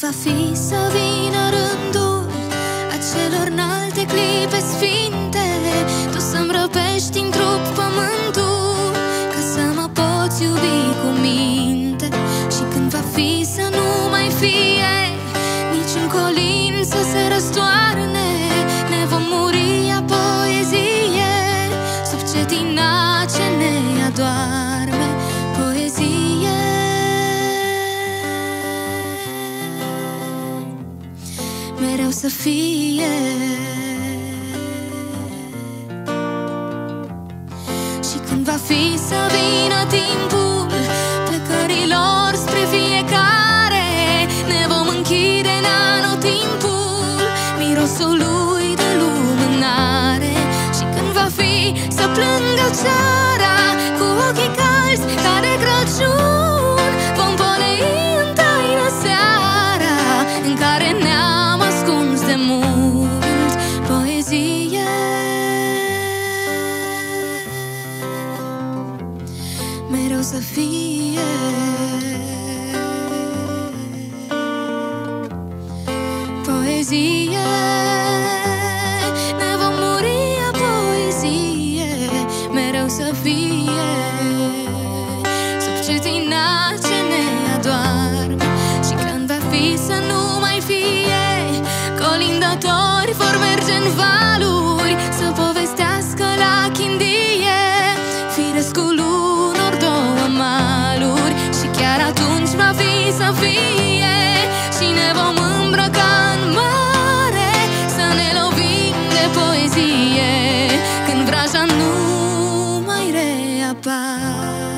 va fi să vină rândul acelor înalte clipe sfinte, tu să-mi răpești în trup pământul, ca să mă poți iubi cu minte. Și când va fi să nu mai fie niciun colin să se răstoarne, ne vom muri a poezie sub cetina ce ne adoarme. Poezie, mereu să fie. Și când va fi să vină timpul plecărilor spre fiecare, ne vom închide în anotimpul mirosului de lumânare. Și când va fi să plângă țara cu ochii calzi ca de Crăciun, vom ponei în taină seara în care ne-am ascuns de mult. Poezie, mereu să fie. Poezie, ne vom muri a poezie, mereu să fie sub cetina ce ne adoarme. Și când va fi să nu mai fie, colindători vor merge în valuri să povestească la chindie firescul unor două maluri. Și chiar atunci va fi să fie și ne vom îmbrăca în mare, să ne lovim de poezie când vraja nu mai reapare.